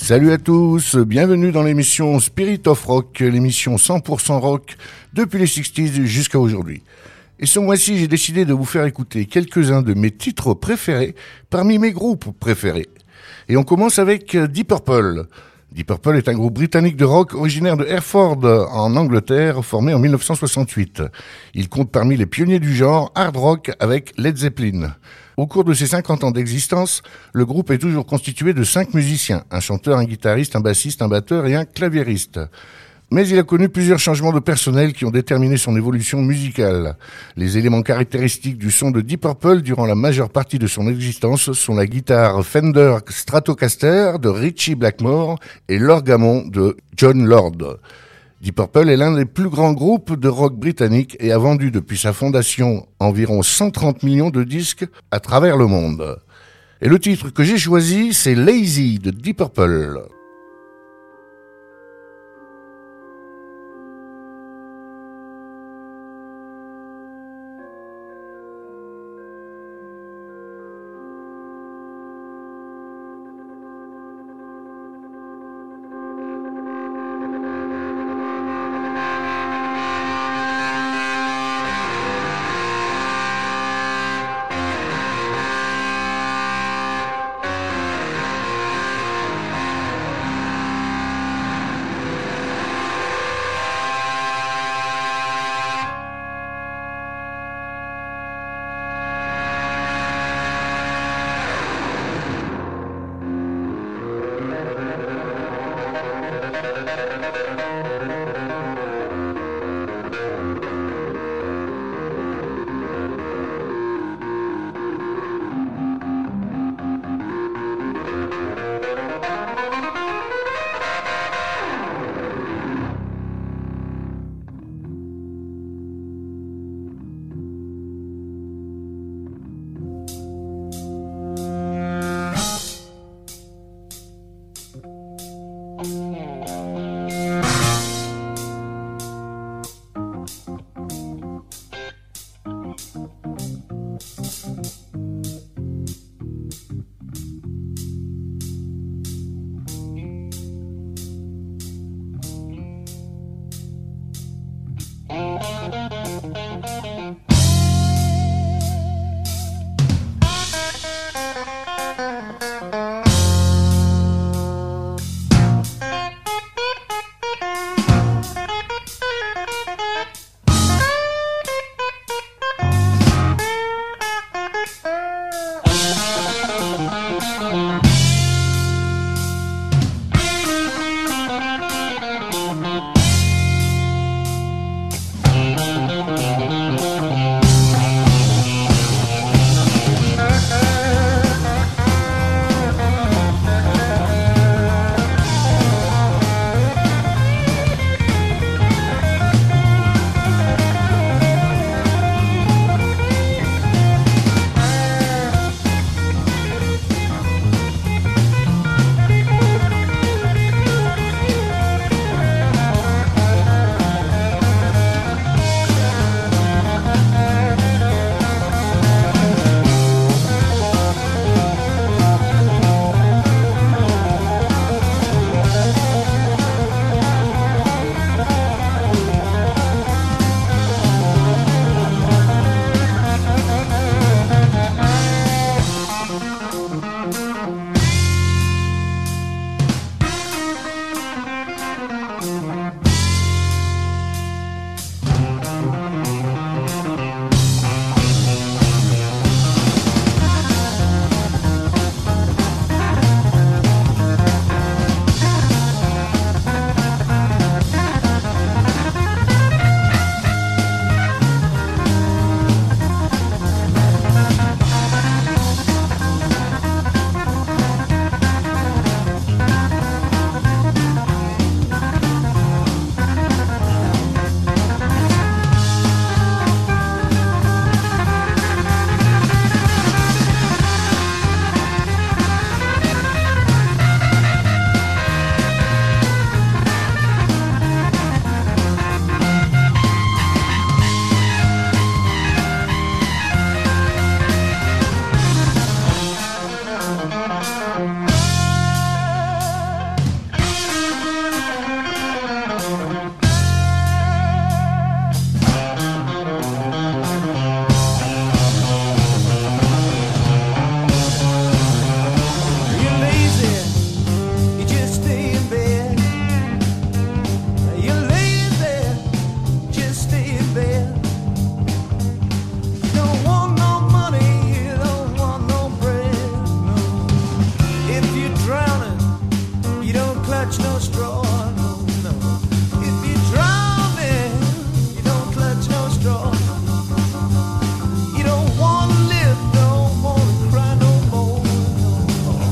Salut à tous, bienvenue dans l'émission Spirit of Rock, l'émission 100% rock depuis les 60s jusqu'à aujourd'hui. Et ce mois-ci, j'ai décidé de vous faire écouter quelques-uns de mes titres préférés parmi mes groupes préférés. Et on commence avec Deep Purple. Deep Purple est un groupe britannique de rock originaire de Hereford, en Angleterre, formé en 1968. Il compte parmi les pionniers du genre hard rock avec Led Zeppelin. Au cours de ses 50 ans d'existence, le groupe est toujours constitué de 5 musiciens, un chanteur, un guitariste, un bassiste, un batteur et un claviériste. Mais il a connu plusieurs changements de personnel qui ont déterminé son évolution musicale. Les éléments caractéristiques du son de Deep Purple durant la majeure partie de son existence sont la guitare Fender Stratocaster de Ritchie Blackmore et l'orgamon de John Lord. Deep Purple est l'un des plus grands groupes de rock britannique et a vendu depuis sa fondation environ 130 millions de disques à travers le monde. Et le titre que j'ai choisi, c'est Lazy de Deep Purple. clutch no straw, no, no. If you're drowning, you don't clutch no straw. You don't wanna live, don't wanna cry no more, no more.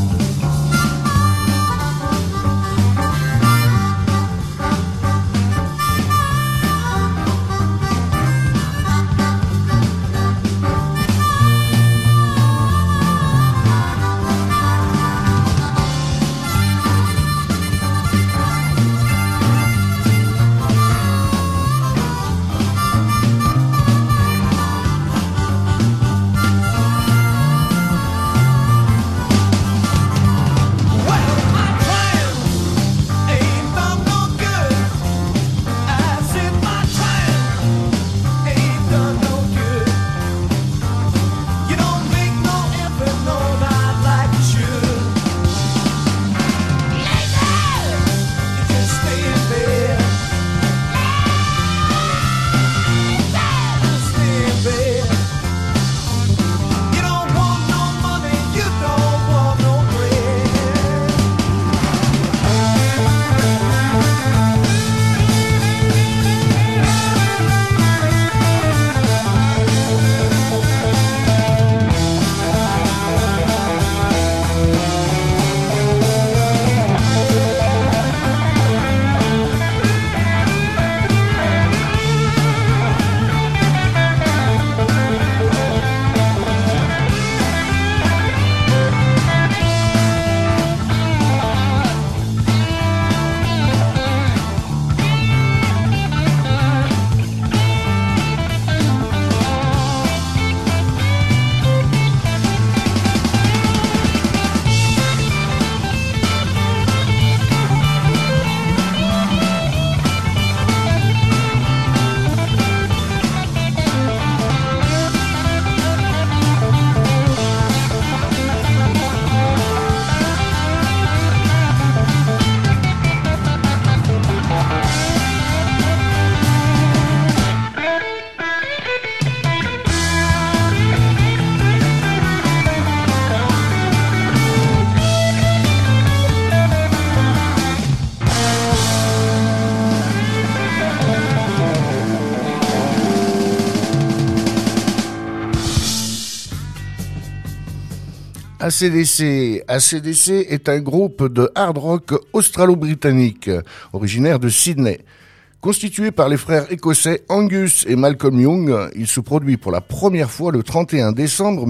AC/DC. AC/DC est un groupe de hard rock australo-britannique, originaire de Sydney. Constitué par les frères écossais Angus et Malcolm Young, il se produit pour la première fois le 31 décembre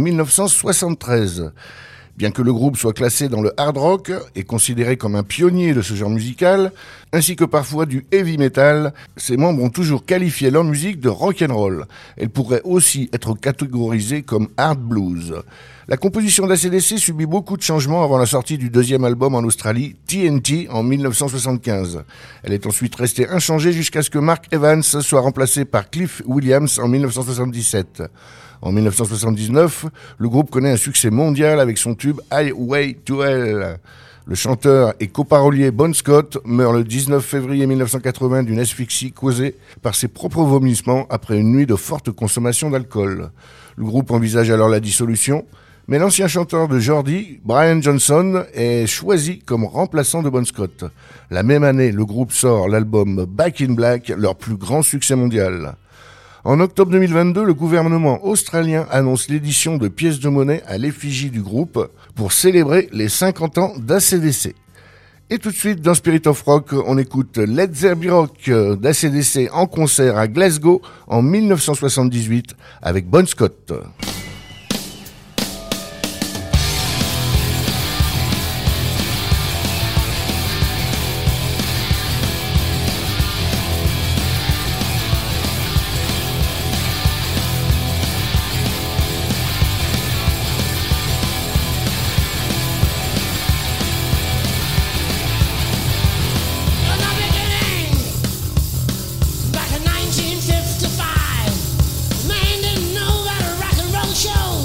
1973. Bien que le groupe soit classé dans le hard rock et considéré comme un pionnier de ce genre musical, ainsi que parfois du heavy metal, ses membres ont toujours qualifié leur musique de rock'n'roll. Elle pourrait aussi être catégorisée comme hard blues. La composition d'AC/DC subit beaucoup de changements avant la sortie du deuxième album en Australie, TNT, en 1975. Elle est ensuite restée inchangée jusqu'à ce que Mark Evans soit remplacé par Cliff Williams en 1977. En 1979, le groupe connaît un succès mondial avec son tube Highway to Hell. Le chanteur et coparolier Bon Scott meurt le 19 février 1980 d'une asphyxie causée par ses propres vomissements après une nuit de forte consommation d'alcool. Le groupe envisage alors la dissolution, mais l'ancien chanteur de Geordie, Brian Johnson, est choisi comme remplaçant de Bon Scott. La même année, le groupe sort l'album Back in Black, leur plus grand succès mondial. En octobre 2022, le gouvernement australien annonce l'édition de pièces de monnaie à l'effigie du groupe pour célébrer les 50 ans d'AC/DC. Et tout de suite, dans Spirit of Rock, on écoute Let There Be Rock d'AC/DC en concert à Glasgow en 1978 avec Bon Scott. Back in 1955, man didn't know about a rock and roll show.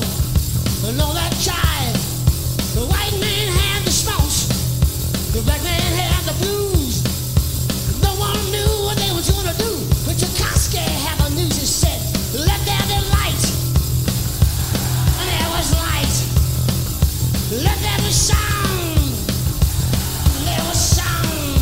Let there be sound. There was sound.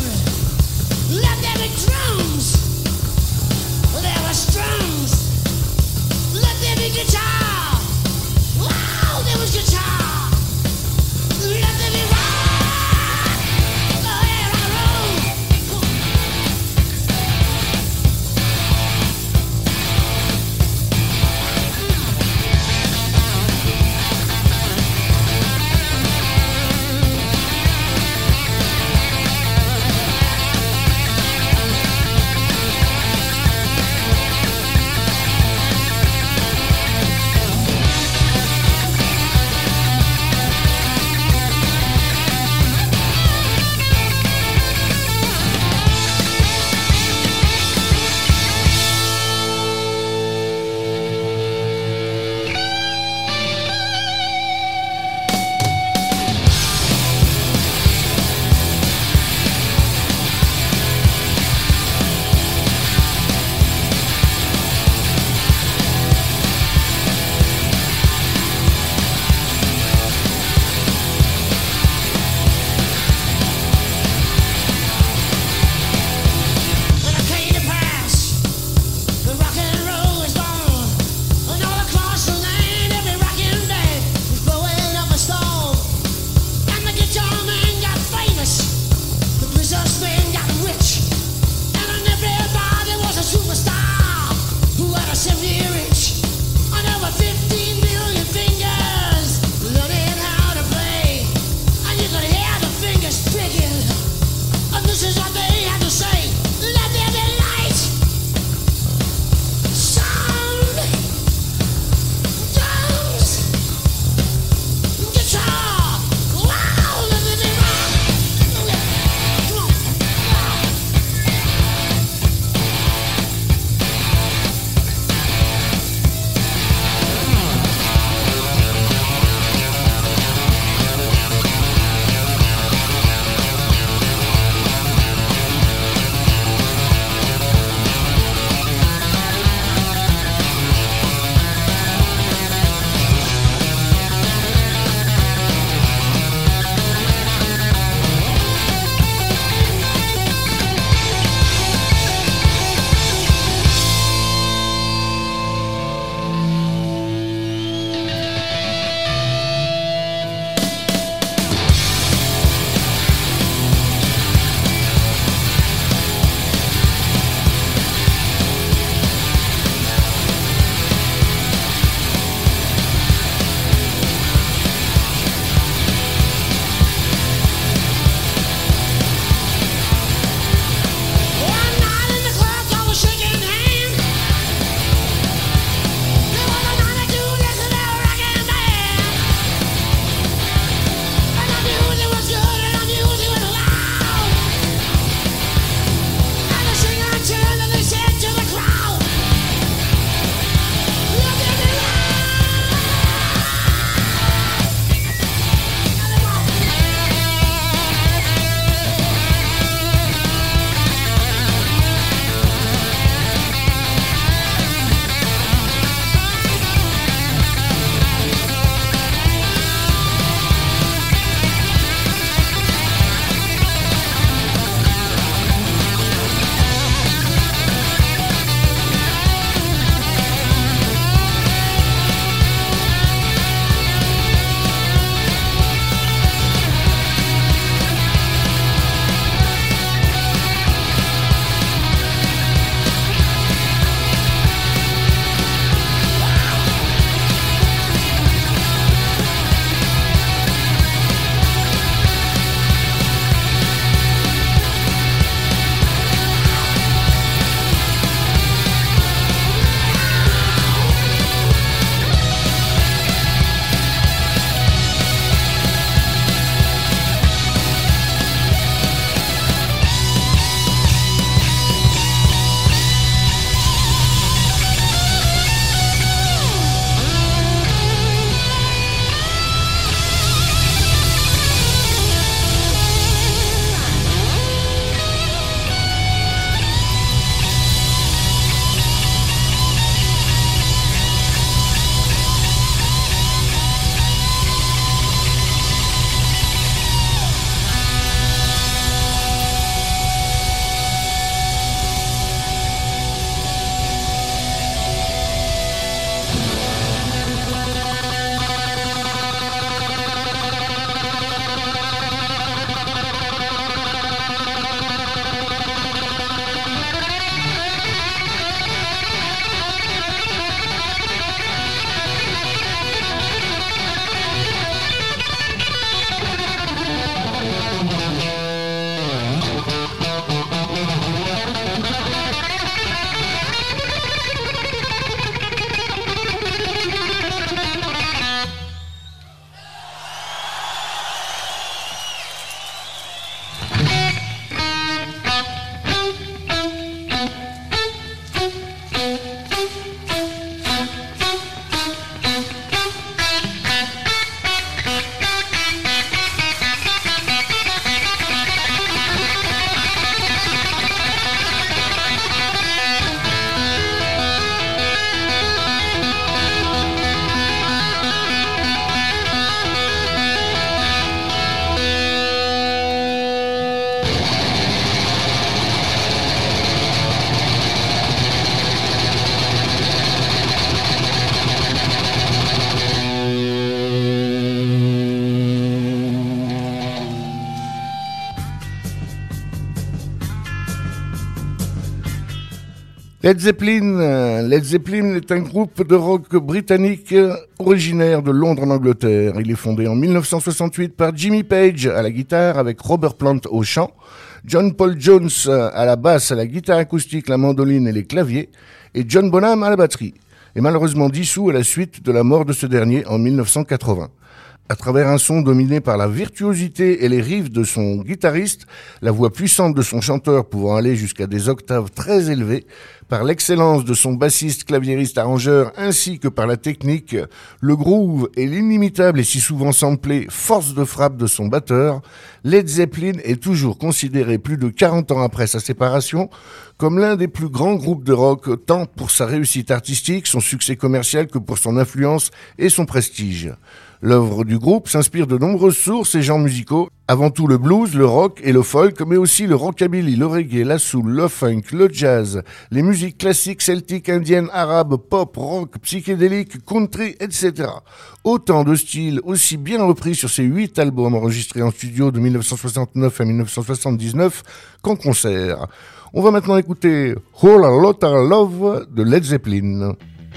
Led Zeppelin est un groupe de rock britannique originaire de Londres en Angleterre. Il est fondé en 1968 par Jimmy Page à la guitare avec Robert Plant au chant, John Paul Jones à la basse, à la guitare acoustique, la mandoline et les claviers, et John Bonham à la batterie. Et malheureusement dissous à la suite de la mort de ce dernier en 1980. À travers un son dominé par la virtuosité et les riffs de son guitariste, la voix puissante de son chanteur pouvant aller jusqu'à des octaves très élevées, par l'excellence de son bassiste, claviériste, arrangeur, ainsi que par la technique, le groove et l'inimitable et si souvent samplé force de frappe de son batteur, Led Zeppelin est toujours considéré plus de 40 ans après sa séparation comme l'un des plus grands groupes de rock, tant pour sa réussite artistique, son succès commercial que pour son influence et son prestige. L'œuvre du groupe s'inspire de nombreuses sources et genres musicaux, avant tout le blues, le rock et le folk, mais aussi le rockabilly, le reggae, la soul, le funk, le jazz, les musiques classiques, celtiques, indiennes, arabes, pop, rock, psychédéliques, country, etc. Autant de styles aussi bien repris sur ces 8 albums enregistrés en studio de 1969 à 1979 qu'en concert. On va maintenant écouter Whole Lotta Love de Led Zeppelin.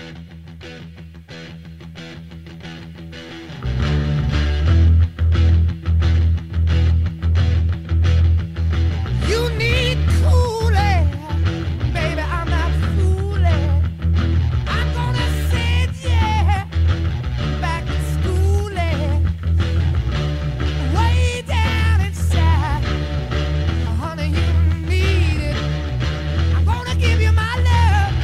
Give you my love.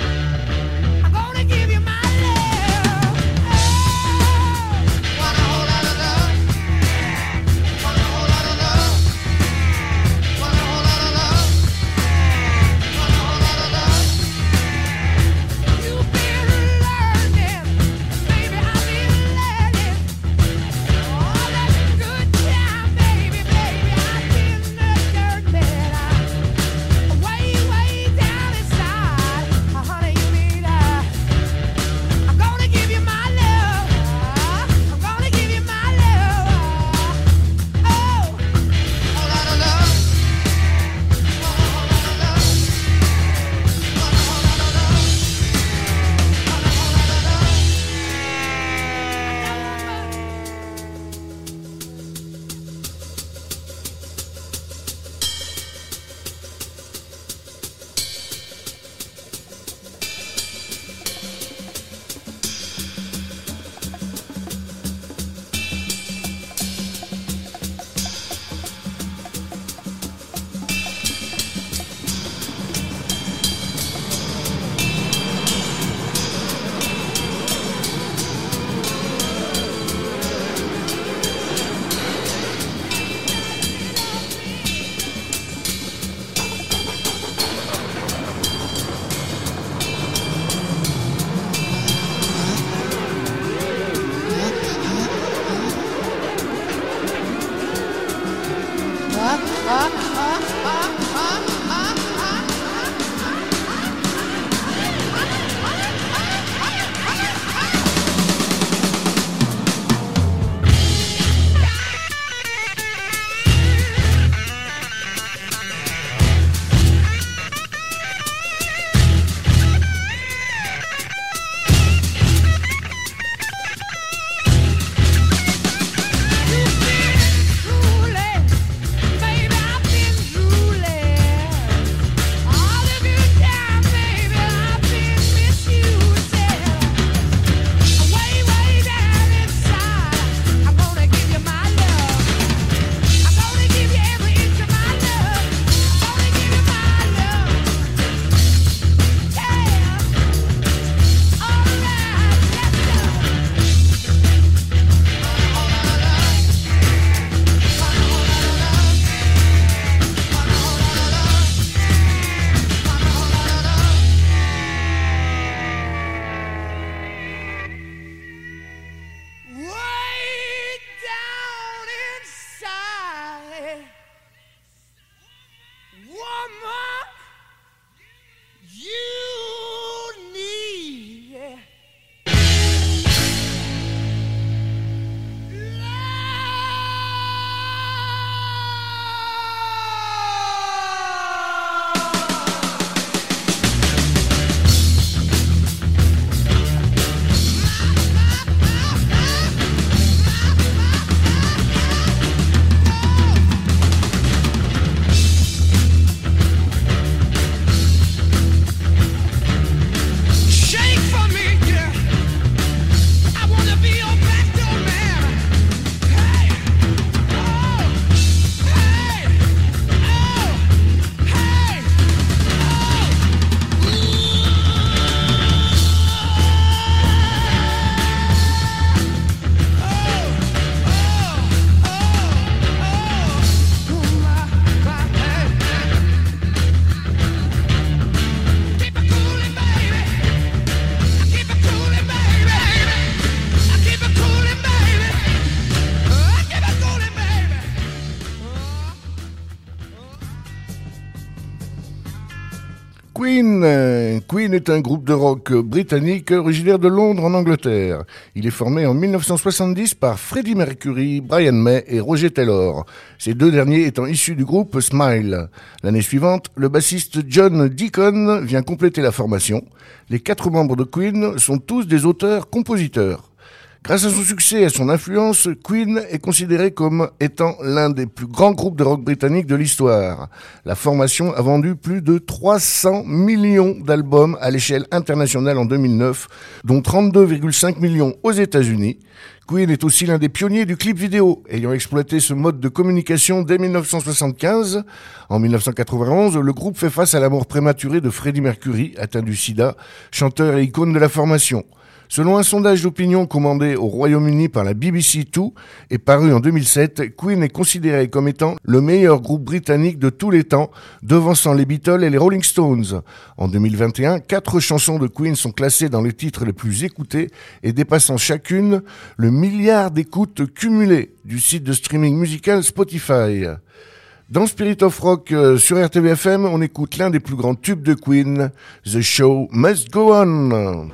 Queen est un groupe de rock britannique originaire de Londres en Angleterre. Il est formé en 1970 par Freddie Mercury, Brian May et Roger Taylor, ces deux derniers étant issus du groupe Smile. L'année suivante, le bassiste John Deacon vient compléter la formation. Les 4 membres de Queen sont tous des auteurs-compositeurs. Grâce à son succès et à son influence, Queen est considéré comme étant l'un des plus grands groupes de rock britanniques de l'histoire. La formation a vendu plus de 300 millions d'albums à l'échelle internationale en 2009, dont 32,5 millions aux États-Unis. Queen est aussi l'un des pionniers du clip vidéo, ayant exploité ce mode de communication dès 1975. En 1991, le groupe fait face à la mort prématurée de Freddie Mercury, atteint du sida, chanteur et icône de la formation. Selon un sondage d'opinion commandé au Royaume-Uni par la BBC Two et paru en 2007, Queen est considéré comme étant le meilleur groupe britannique de tous les temps, devançant les Beatles et les Rolling Stones. En 2021, 4 chansons de Queen sont classées dans les titres les plus écoutés et dépassant chacune le milliard d'écoutes cumulées du site de streaming musical Spotify. Dans Spirit of Rock sur RTVFM, on écoute l'un des plus grands tubes de Queen, The Show Must Go On.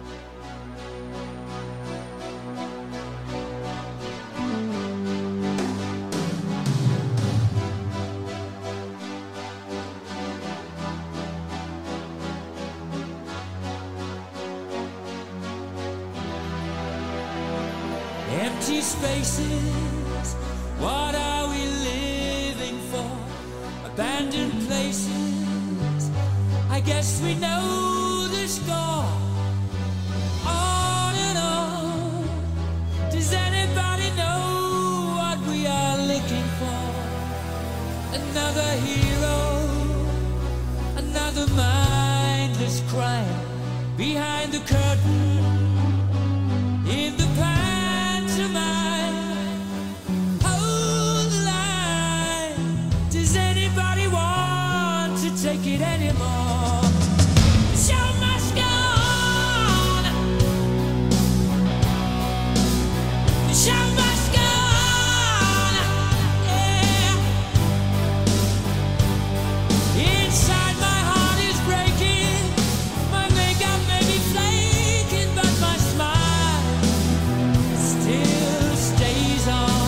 Empty spaces, what are we living for? Abandoned places, I guess we know the score. On and on, does anybody know what we are looking for? Another hero, another mindless crime behind the curtain, in the hold the line. Does anybody want to take it anymore? The show must go on. The show must go on. Yeah. Inside my heart is breaking. My makeup may be flaking, but my smile still stays on.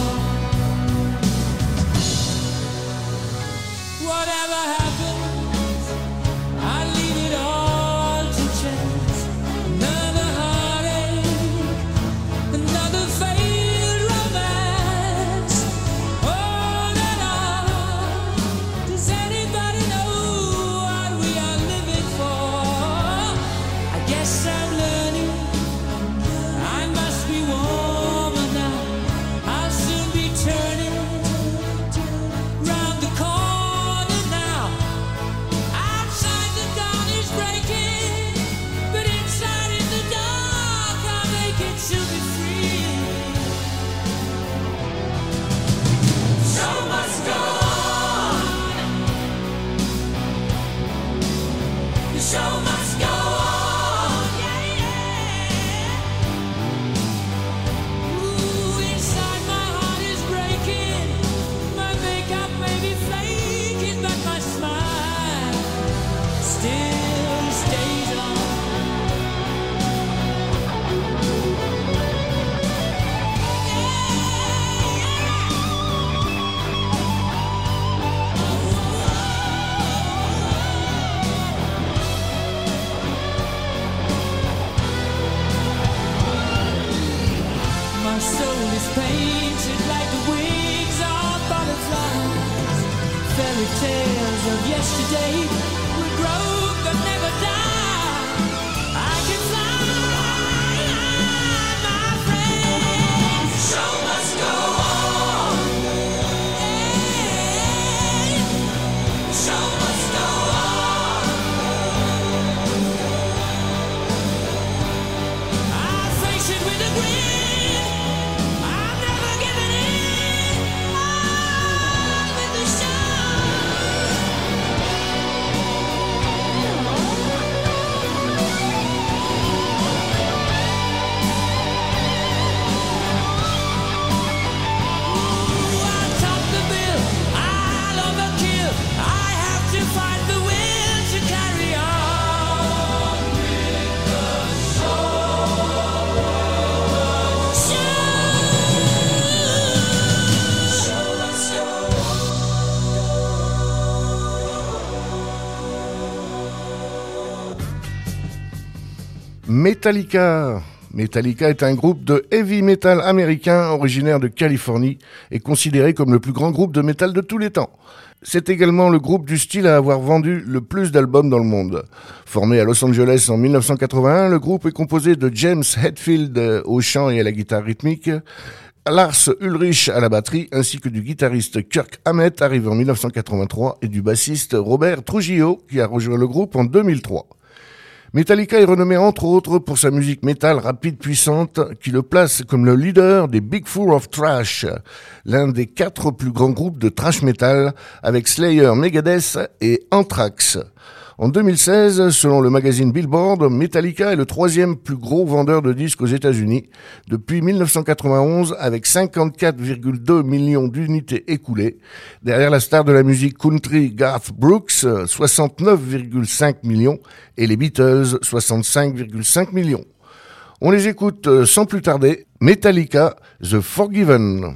Whatever happens, I leave it all to chance. Another heartache, another failed romance. On and on. Does anybody know what we are living for? I guess I'm learning. I must be warmer now. I'll soon be turning round the corner now. Outside the dawn is breaking, but inside in the dark I'll make it to be free. Show must go on. The show must go on. Yeah, yeah. Ooh, inside my heart is breaking. My makeup may be flaking, but my smile still stays on. My soul is painted like the wings of butterflies. Fairy tales of yesterday will grow but never die. I can fly, my friend. The show must go on. Yeah. The show must go on. I face it with a grin. I'm never giving in. On with the I'll top the bill, I'll overkill. I have Metallica. Metallica est un groupe de heavy metal américain originaire de Californie et considéré comme le plus grand groupe de metal de tous les temps. C'est également le groupe du style à avoir vendu le plus d'albums dans le monde. Formé à Los Angeles en 1981, le groupe est composé de James Hetfield au chant et à la guitare rythmique, Lars Ulrich à la batterie, ainsi que du guitariste Kirk Hammett arrivé en 1983 et du bassiste Robert Trujillo qui a rejoint le groupe en 2003. Metallica est renommé entre autres pour sa musique métal rapide puissante qui le place comme le leader des Big Four of Thrash, l'un des 4 plus grands groupes de thrash metal avec Slayer, Megadeth et Anthrax. En 2016, selon le magazine Billboard, Metallica est le 3e plus gros vendeur de disques aux États-Unis depuis 1991 avec 54,2 millions d'unités écoulées. Derrière la star de la musique country Garth Brooks, 69,5 millions et les Beatles, 65,5 millions. On les écoute sans plus tarder. Metallica, The Forgiven.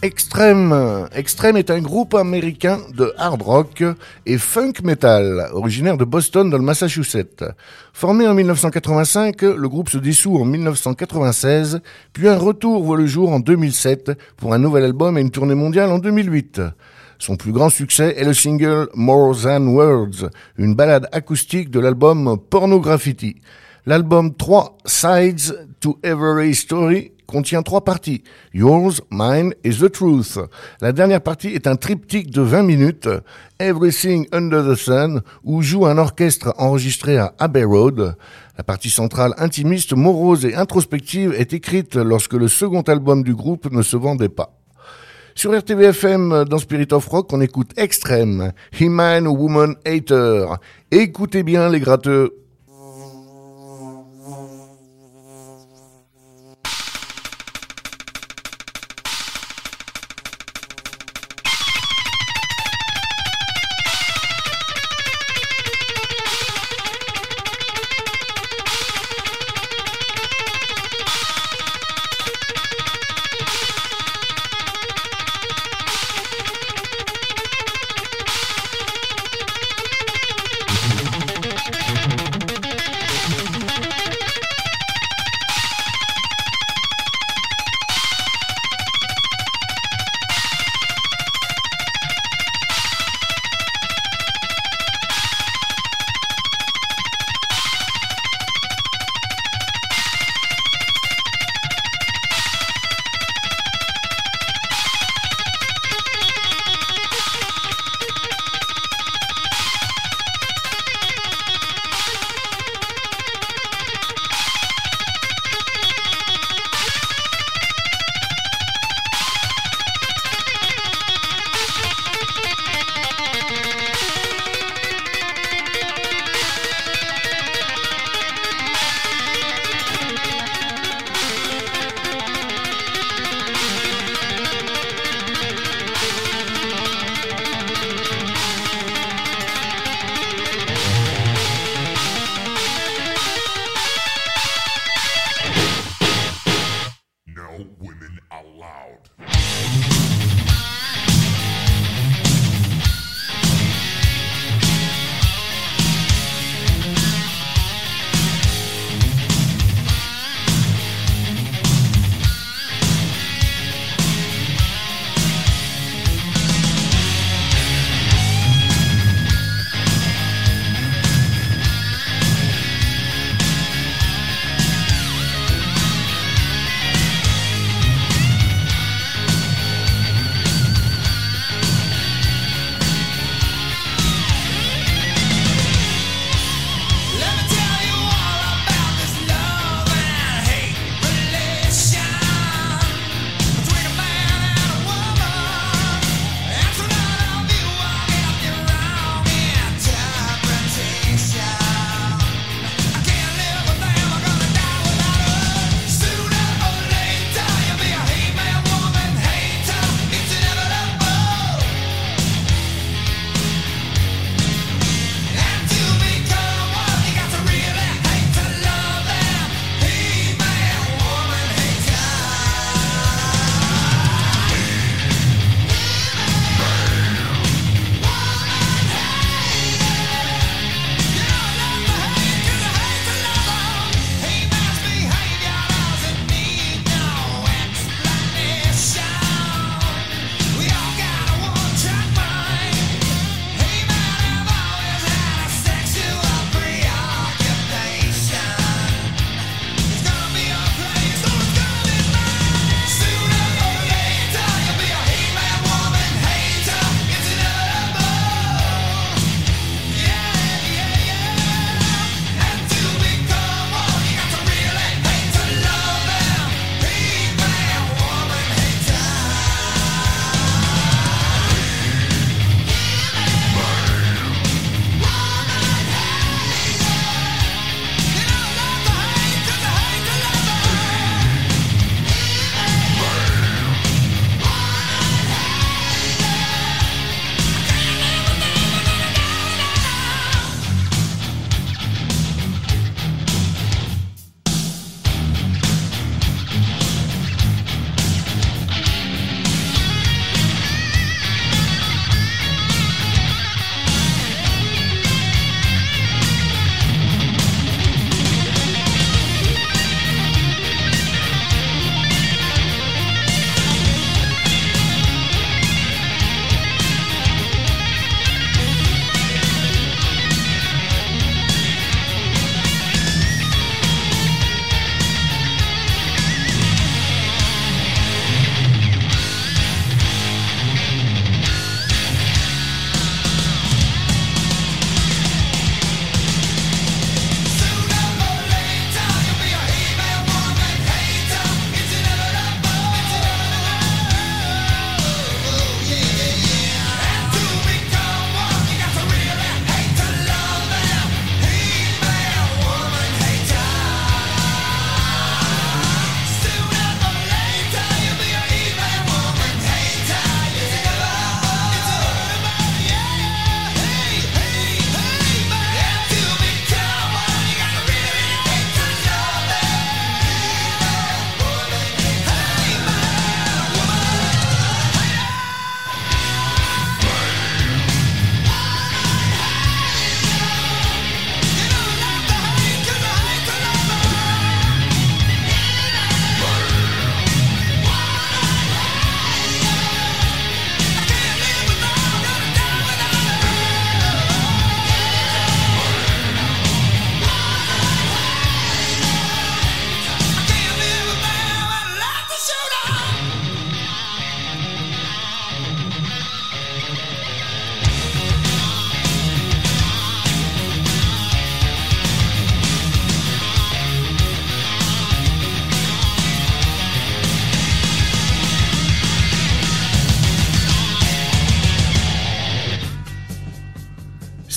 Extreme. Extreme est un groupe américain de hard rock et funk metal, originaire de Boston dans le Massachusetts. Formé en 1985, le groupe se dissout en 1996, puis un retour voit le jour en 2007 pour un nouvel album et une tournée mondiale en 2008. Son plus grand succès est le single More Than Words, une ballade acoustique de l'album Pornograffiti. L'album 3 Sides to Every Story contient 3 parties, Yours, Mine et The Truth. La dernière partie est un triptyque de 20 minutes, Everything Under the Sun, où joue un orchestre enregistré à Abbey Road. La partie centrale intimiste, morose et introspective est écrite lorsque le second album du groupe ne se vendait pas. Sur RTVFM, dans Spirit of Rock, on écoute Extreme, He-Man Woman Hater. Écoutez bien les gratteux.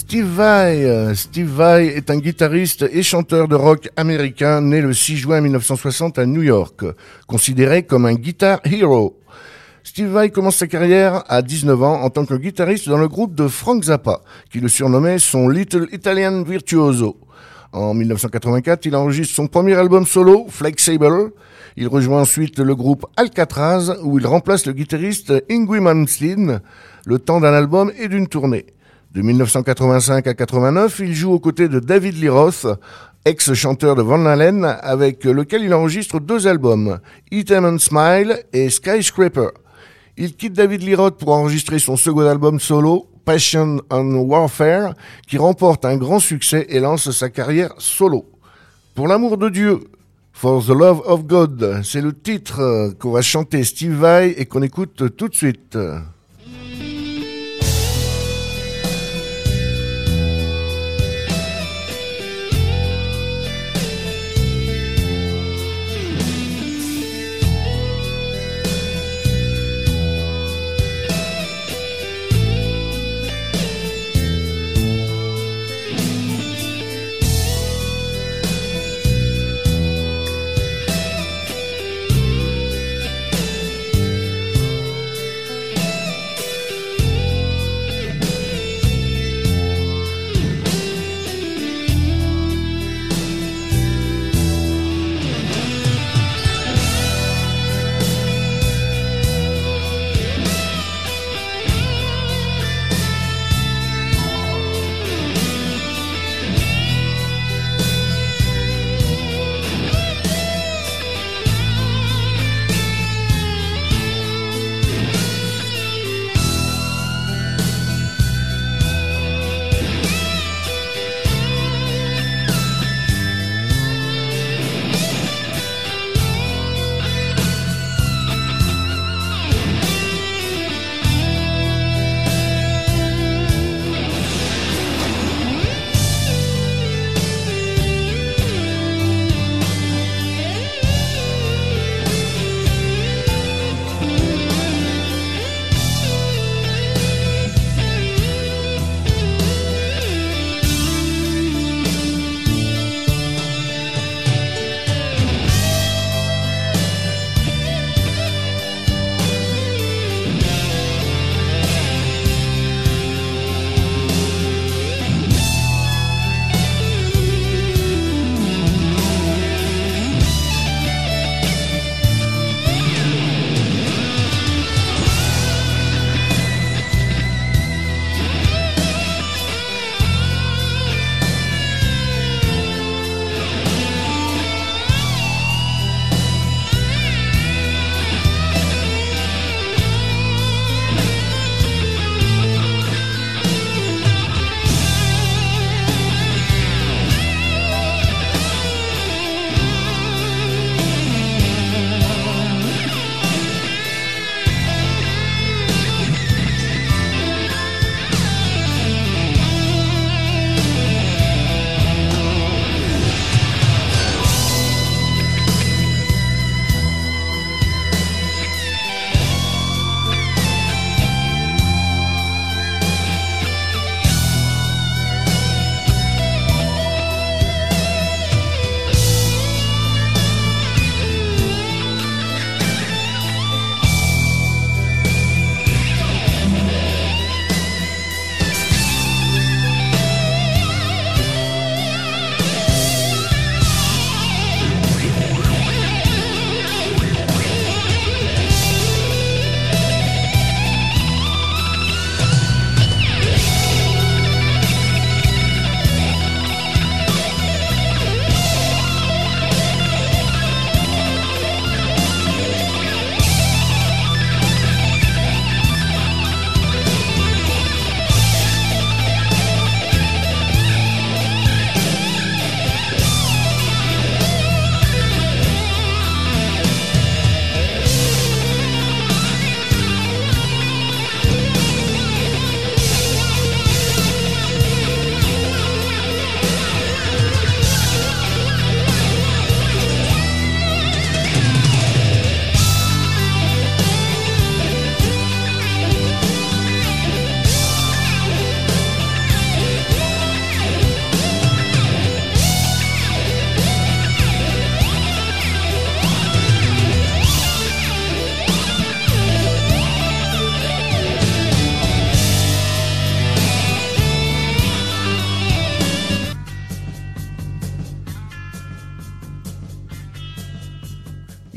Steve Vai. Steve Vai est un guitariste et chanteur de rock américain né le 6 juin 1960 à New York, considéré comme un guitar hero. Steve Vai commence sa carrière à 19 ans en tant que guitariste dans le groupe de Frank Zappa, qui le surnommait son Little Italian Virtuoso. En 1984, il enregistre son premier album solo, Flexible. Il rejoint ensuite le groupe Alcatraz, où il remplace le guitariste Yngwie Malmsteen, le temps d'un album et d'une tournée. De 1985 à 89, il joue aux côtés de David Lee Roth, ex-chanteur de Van Halen, avec lequel il enregistre 2 albums, Eat 'Em and Smile et Skyscraper. Il quitte David Lee Roth pour enregistrer son second album solo, Passion and Warfare, qui remporte un grand succès et lance sa carrière solo. Pour l'amour de Dieu, For the Love of God, c'est le titre qu'on va chanter Steve Vai et qu'on écoute tout de suite.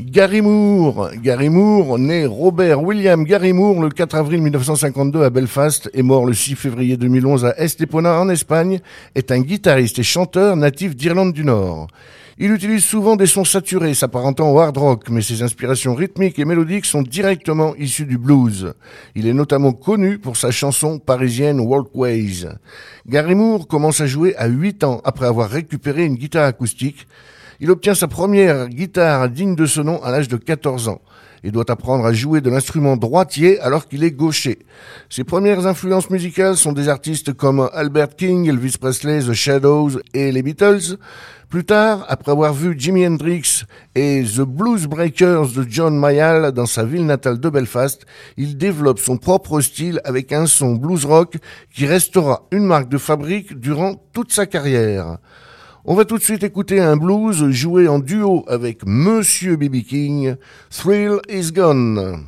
Gary Moore, né Robert William Gary Moore le 4 avril 1952 à Belfast et mort le 6 février 2011 à Estepona en Espagne, est un guitariste et chanteur natif d'Irlande du Nord. Il utilise souvent des sons saturés s'apparentant au hard rock, mais ses inspirations rythmiques et mélodiques sont directement issues du blues. Il est notamment connu pour sa chanson parisienne Walkways. Gary Moore commence à jouer à 8 ans après avoir récupéré une guitare acoustique. Il obtient sa première guitare digne de ce nom à l'âge de 14 ans et doit apprendre à jouer de l'instrument droitier alors qu'il est gaucher. Ses premières influences musicales sont des artistes comme Albert King, Elvis Presley, The Shadows et les Beatles. Plus tard, après avoir vu Jimi Hendrix et The Blues Breakers de John Mayall dans sa ville natale de Belfast, il développe son propre style avec un son blues rock qui restera une marque de fabrique durant toute sa carrière. On va tout de suite écouter un blues joué en duo avec Monsieur B.B. King, Thrill is Gone.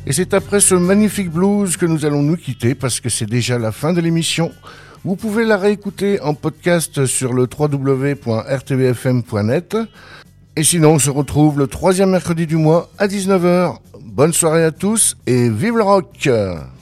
Et c'est après ce magnifique blues que nous allons nous quitter parce que c'est déjà la fin de l'émission. Vous pouvez la réécouter en podcast sur le www.rtvfm.net. Et sinon, on se retrouve le 3e mercredi du mois à 19h. Bonne soirée à tous et vive le rock!